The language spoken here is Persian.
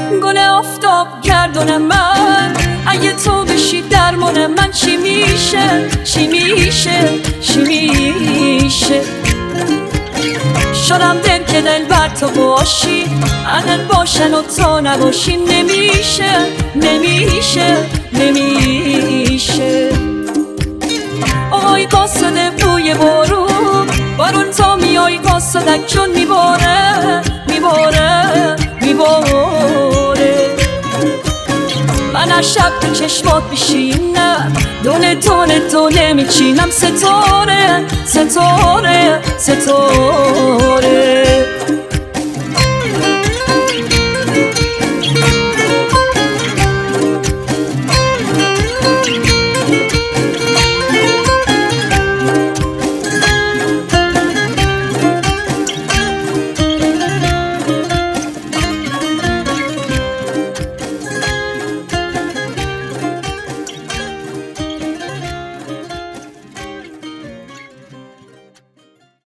گل آفتاب گردون من، اگه تو بشی درمان من چی میشه؟ چی میشه؟ چی میشه؟ شدم دل که دل بر تو باشی، اهل باشن و تو نباشی نمیشه، نمیشه، نمیشه. آی قاصد بوی بارون، بارون تا میای قاصدک چون میباره، میباره، میباره. من هر شب تو چشمات بشینم، دونه دونه دونه میچینم ستاره، ستاره، ستاره.